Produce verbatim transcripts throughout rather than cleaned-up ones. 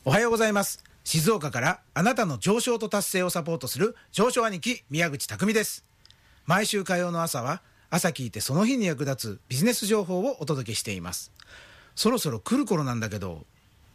おはようございます。静岡からあなたの上昇と達成をサポートする上昇兄貴宮口匠です。毎週火曜の朝は朝聞いてその日に役立つビジネス情報をお届けしています。そろそろ来る頃なんだけど、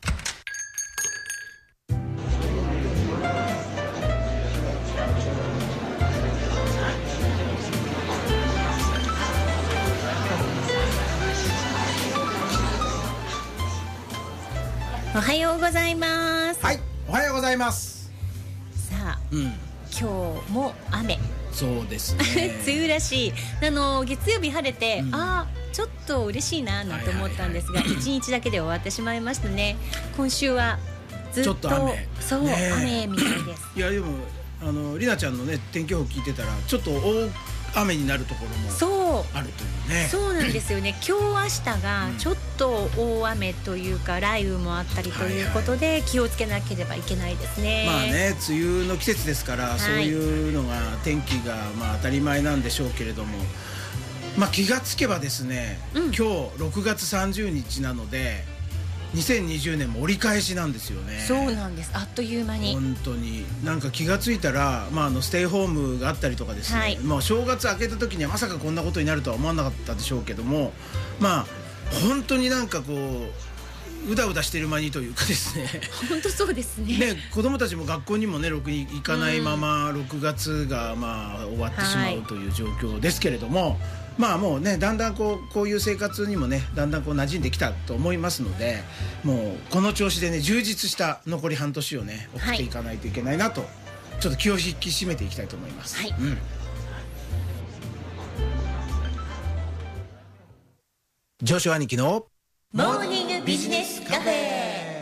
おはようございます。 はい、おはようございます。 さあ、うん、今日も雨。 そうですね梅雨らしい。あの月曜日晴れて、うん、あーちょっと嬉しいななんて思ったんですが、一、はいはい、日だけで終わってしまいましたね。今週はずっと、ちょっと雨、そう、ね、雨みたいです。 いやでもあのりなちゃんのね天気予報聞いてたらちょっと大雨になるところもあるというね。 そうなんですよね。今日明日がちょっと大雨というか雷雨もあったりということで、はいはい、気をつけなければいけないですね。 まあね、梅雨の季節ですから、はい、そういうのが天気がまあ当たり前なんでしょうけれども、まあ、気がつけばですね、うん、今日ろくがつさんじゅうにちなのでにせんにじゅうねんも折り返しなんですよね。 そうなんです。あっという間に本当になんか気がついたら、まあ、あのステイホームがあったりとかですね、はい、まあ、正月明けた時にはまさかこんなことになるとは思わなかったでしょうけども、まあ本当になんかこううだうだしてる間にというかですね本当そうですね。 ね、子供たちも学校にもねろくに行かないままろくがつがまあ終わってしまうという状況ですけれども、はい、まあもうねだんだんこうこういう生活にもねだんだんこう馴染んできたと思いますので、もうこの調子でね充実した残り半年をね送っていかないといけないなと、はい、ちょっと気を引き締めていきたいと思います。はい、うん、上昇兄貴のモーニングビジネスカフェ。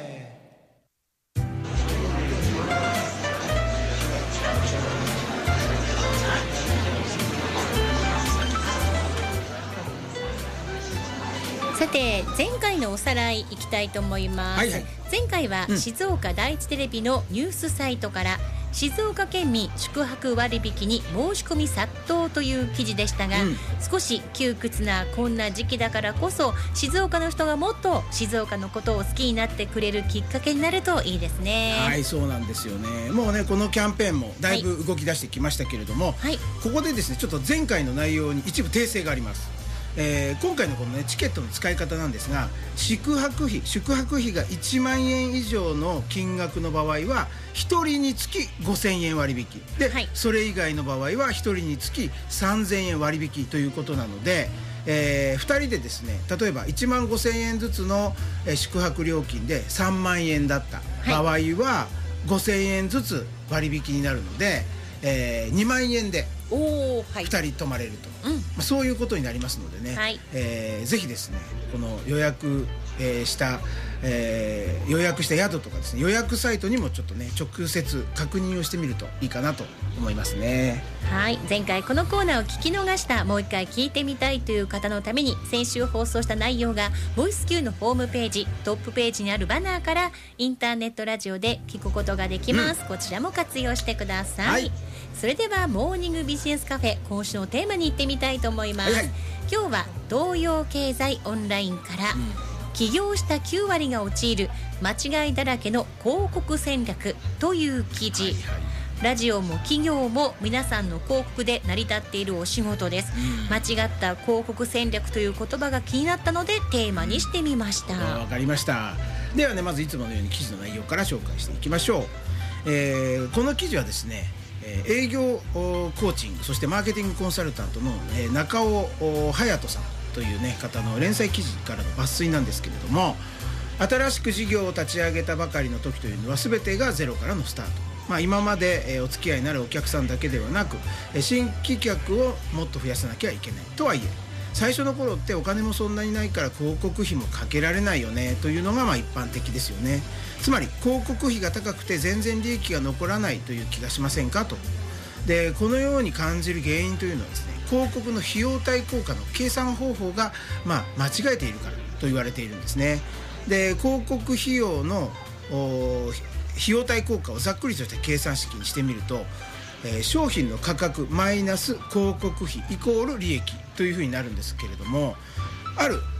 さて前回のおさらいいきたいと思います。はいはい、前回は静岡第一テレビのニュースサイトから、うん、静岡県民宿泊割引に申し込み殺到という記事でしたが、うん、少し窮屈なこんな時期だからこそ静岡の人がもっと静岡のことを好きになってくれるきっかけになるといいですね。 はい、そうなんですよね。もうねこのキャンペーンもだいぶ動き出してきましたけれども、はい、ここでですねちょっと前回の内容に一部訂正があります。えー、今回のこの、ね、チケットの使い方なんですが、宿泊費宿泊費がいちまんえん以上の金額の場合はひとりにつきごせんえん割引で、はい、それ以外の場合はひとりにつきさんぜんえん割引ということなので、えー、ふたりでですね例えばいちまんごせんえんずつの、えー、宿泊料金でさんまんえんだった場合は、はい、ごせんえんずつ割引になるので、えー、にまんえんでふたり泊まれると、うん、まあ、そういうことになりますのでね、はい、えー、ぜひですねこの予約、えー、した、えー、予約した宿とかですね予約サイトにもちょっとね直接確認をしてみるといいかなと思いますね。 はい、前回このコーナーを聞き逃したもう一回聞いてみたいという方のために先週放送した内容がボイス Q のホームページトップページにあるバナーからインターネットラジオで聞くことができます。うん、こちらも活用してください。はい、それではモーニングビジネスカフェ今週のテーマに行ってみたいと思います。はいはい、今日は東洋経済オンラインから、うん、起業したきゅうわりが陥る間違いだらけの広告戦略という記事。はいはい、ラジオも企業も皆さんの広告で成り立っているお仕事です。うん、間違った広告戦略という言葉が気になったのでテーマにしてみました。わ、 うん、かりました。ではねまずいつものように記事の内容から紹介していきましょう。えー、この記事はですね営業コーチングそしてマーケティングコンサルタントの中尾隼人さんという、ね、方の連載記事からの抜粋なんですけれども、新しく事業を立ち上げたばかりの時というのは全てがゼロからのスタート、まあ、今までお付き合いになるお客さんだけではなく新規客をもっと増やさなきゃいけないとはいえ最初の頃ってお金もそんなにないから広告費もかけられないよねというのがまあ一般的ですよね。つまり広告費が高くて全然利益が残らないという気がしませんかと。でこのように感じる原因というのはですね広告の費用対効果の計算方法がまあ間違えているからと言われているんですね。で広告費用の費用対効果をざっくりとした計算式にしてみると、えー、商品の価格マイナス広告費イコール利益というふうになるんですけれども、ある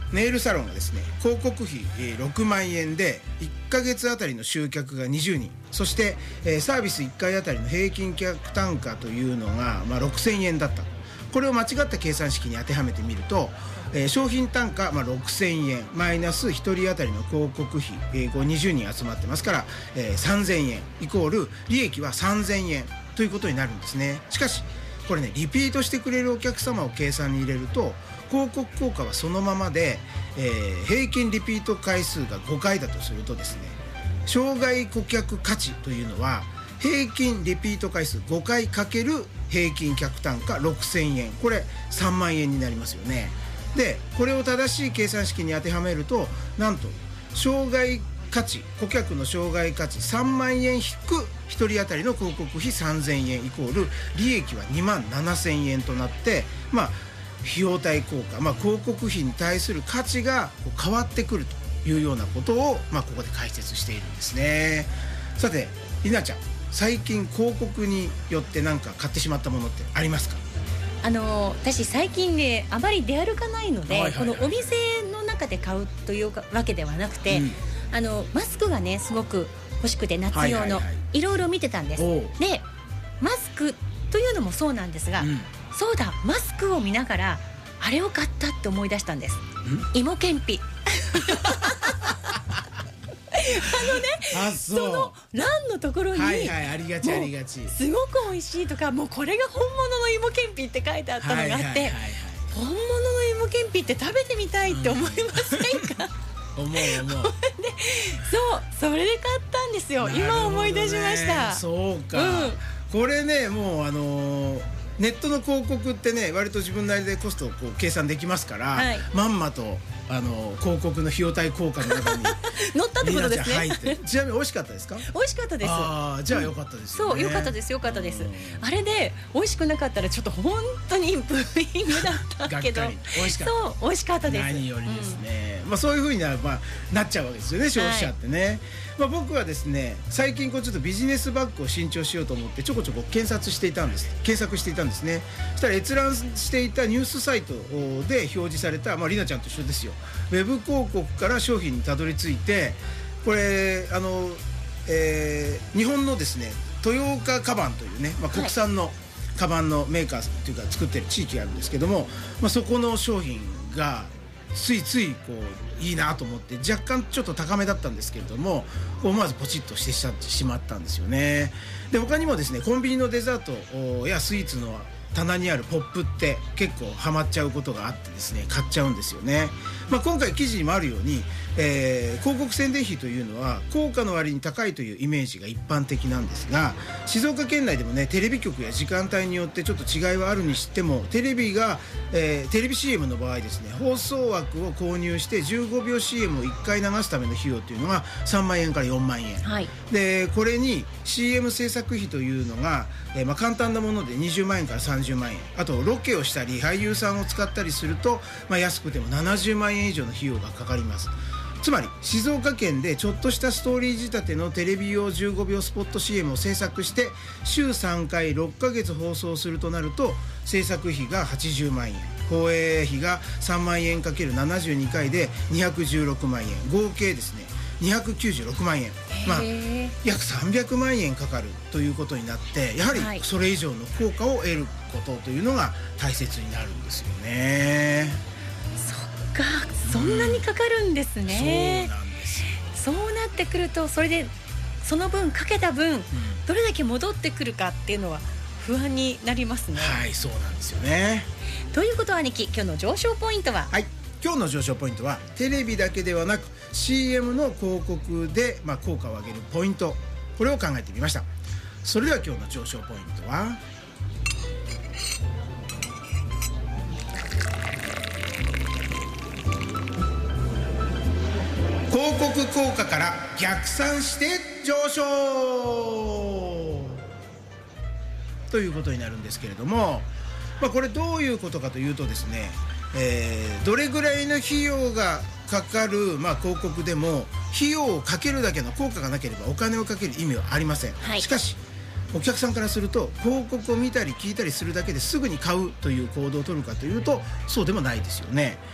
ネイルサロンがですね広告費ろくまんえんでいっかげつあたりの集客がにじゅうにん、そしてサービスいっかいあたりの平均客単価というのがまあろくせんえんだった。これを間違った計算式に当てはめてみると、えー、商品単価、まあ、ろくせんえんマイナスひとり当たりの広告費、えー、こうにじゅうにん集まってますから、えー、さんぜんえんイコール利益はさんぜんえんということになるんですね。しかしこれねリピートしてくれるお客様を計算に入れると広告効果はそのままで、えー、平均リピート回数がごかいだとするとですね、生涯顧客価値というのは平均リピート回数ごかいかける平均客単価ろくせんえん、これさんまんえんになりますよね。でこれを正しい計算式に当てはめると、なんと生涯価値、顧客の生涯価値さんまんえん引くひとり当たりの広告費さんぜんえんイコール利益はにまんななせんえんとなって、まあ費用対効果、まあ、広告費に対する価値がこう変わってくるというようなことを、まあ、ここで解説しているんですね。さてりなちゃん、最近広告によって何か買ってしまったものってありますか？ あの私最近ねあまり出歩かないので、はいはいはい、このお店の中で買うというわけではなくて、うん、あのマスクがねすごく欲しくて夏用の、はいはいはい、いろいろ見てたんです。でマスクというのもそうなんですが、うん、そうだマスクを見ながらあれを買ったって思い出したんです。芋けんぴあのね、あ そ, その欄のところに、はいはい、ありがちありがち、すごく美味しいとか、もうこれが本物の芋けんぴって書いてあったのがあって、はいはいはいはい、本物の芋けんぴって食べてみたいって思いませんか？思う思うで、そうそれで買ったんですよ、ね、今思い出しました。 そうか、うん、これねもうあのーネットの広告ってね割と自分なりでコストをこう計算できますから、はい、まんまとあの広告の費用対効果の中に乗ったってことですね。 入ってちなみに美味しかったですか？ 美味しかったです。 ああじゃあ良かったですよね、 うん、そう良かったです良かったです。あれで美味しくなかったらちょっと本当にブーイングだったけどがっかり美味しかった。 そう美味しかったです。 何よりですね、うん、まあそういう風にな、まあ、なっちゃうわけですよね消費者ってね、はい、まあ、僕はですね最近こうちょっとビジネスバッグを新調しようと思ってちょこちょこ検索していたんです検索していたんですね。そしたら閲覧していたニュースサイトで表示された、まあ、りなちゃんと一緒ですよ、ウェブ広告から商品にたどり着いて、これあの、えー、日本のですね豊岡カバンというね、まあ、国産のカバンのメーカーというか作ってる地域があるんですけども、まあ、そこの商品がついついこういいなと思って若干ちょっと高めだったんですけれども思わずポチッとしてしまったんですよね。で他にもですねコンビニのデザートやスイーツの棚にあるポップって結構ハマっちゃうことがあってですね買っちゃうんですよね。まあ、今回記事にもあるように、えー、広告宣伝費というのは効果の割に高いというイメージが一般的なんですが、静岡県内でもねテレビ局や時間帯によってちょっと違いはあるにしてもテレビが、えー、テレビ シーエム の場合ですね放送枠を購入してじゅうごびょう シーエム をいっかい流すための費用というのがさんまんえんからよんまんえん、はい、でこれに シーエム 制作費というのが、えーまあ、簡単なものでにじゅうまんえんからさんじゅうまんえん、あとロケをしたり俳優さんを使ったりすると、まあ、安くてもななじゅうまんえん以上の費用がかかります。つまり静岡県でちょっとしたストーリー仕立てのテレビ用じゅうごびょうスポット シーエム を制作して週さんかいろっかげつ放送するとなると制作費がはちじゅうまんえん、放映費がさんまんえん ×ななじゅうにかいでにひゃくじゅうろくまんえん、合計ですねにひゃくきゅうじゅうろくまんえん、まあ、約さんびゃくまんえんかかるということになってやはりそれ以上の効果を得ることというのが大切になるんですよね。 そっかそんなにかかるんですね、うん、そうなんですよ。そうなってくるとそれでその分かけた分、うん、どれだけ戻ってくるかっていうのは不安になりますね。 はいそうなんですよね。 ということは兄貴今日の上昇ポイントは、 はい今日の上昇ポイントはテレビだけではなく シーエム の広告で、まあ、効果を上げるポイント、これを考えてみました。それでは今日の上昇ポイントは広告効果から逆算して上昇ということになるんですけれども、まあ、これどういうことかというとですね、えー、どれぐらいの費用がかかる、まあ、広告でも費用をかけるだけの効果がなければお金をかける意味はありません、はい、しかしお客さんからすると広告を見たり聞いたりするだけですぐに買うという行動を取るかというとそうでもないですよね。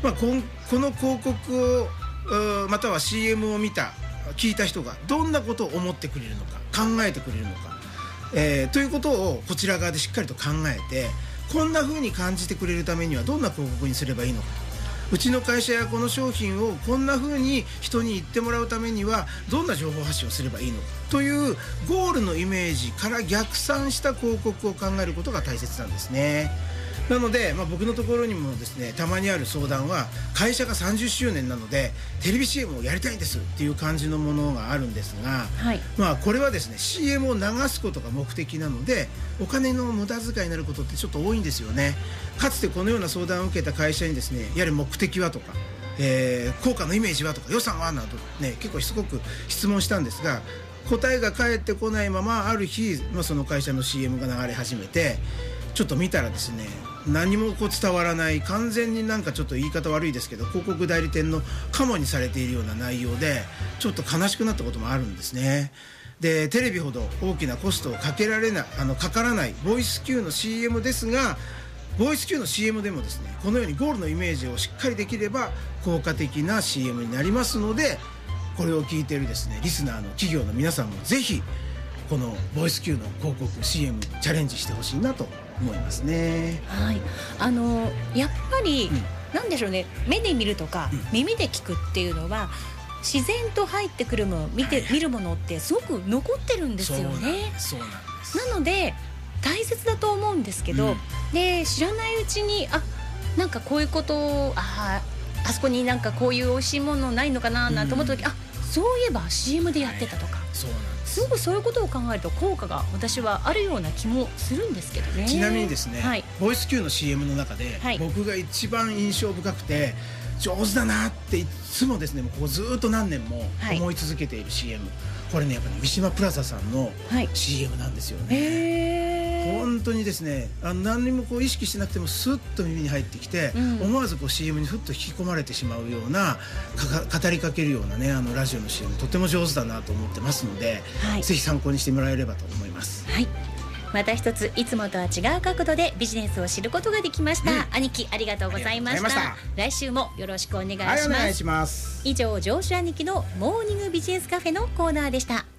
まあ、こんこの広告をまたは シーエム を見た聞いた人がどんなことを思ってくれるのか考えてくれるのか、えー、ということをこちら側でしっかりと考えて、こんな風に感じてくれるためにはどんな広告にすればいいのか、うちの会社やこの商品をこんな風に人に言ってもらうためにはどんな情報発信をすればいいのかというゴールのイメージから逆算した広告を考えることが大切なんですね。なので、まあ、僕のところにもですねたまにある相談は、会社がさんじゅっしゅうねんなのでテレビ シーエム をやりたいんですっていう感じのものがあるんですが、はい、まあ、これはですね シーエム を流すことが目的なのでお金の無駄遣いになることってちょっと多いんですよね。かつてこのような相談を受けた会社にですね、やはり目的はとか、えー、効果のイメージはとか予算はなどね、結構しつこく質問したんですが、答えが返ってこないままある日、まあ、その会社の シーエム が流れ始めて、ちょっと見たらですね、何もこう伝わらない、完全になんかちょっと言い方悪いですけど広告代理店のカモにされているような内容で、ちょっと悲しくなったこともあるんですね。でテレビほど大きなコストをかけられないあのかからないボイス Q の シーエム ですが、ボイス Q の シーエム でもですね、このようにゴールのイメージをしっかりできれば効果的な シーエム になりますので、これを聞いているですねリスナーの企業の皆さんもぜひこのボイス Q の広告 シーエム チャレンジしてほしいなと思いますね。 はい、あのやっぱり、うん、なんでしょうね、目で見るとか、うん、耳で聞くっていうのは自然と入ってくるもの、見て、はい、見るものってすごく残ってるんですよね。 そうなんです。 なので大切だと思うんですけど、うん、で知らないうちにあなんかこういうことをああそこになんかこういう美味しいものないのかななんて思った時、うん、あそういえば シーエム でやってたとか、はい、そうなんです。すごくそういうことを考えると効果が私はあるような気もするんですけどね。 ちなみにですね、はい、ボイス Q の シーエム の中で、はい、僕が一番印象深くて上手だなっていつもですね、もうここずっと何年も思い続けている シーエム、はい、これねやっぱり三島プラザさんの シーエム なんですよね。はい本当にですね、あの何にもこう意識してなくてもスッと耳に入ってきて、うん、思わずこう シーエム にふっと引き込まれてしまうようなか語りかけるようなね、あのラジオの シーエム とても上手だなと思ってますので、はい、ぜひ参考にしてもらえればと思います。 はい、また一ついつもとは違う角度でビジネスを知ることができました、うん、兄貴ありがとうございました。来週もよろしくお願いします。 はい、お願いします。 以上上司兄貴のモーニングビジネスカフェのコーナーでした。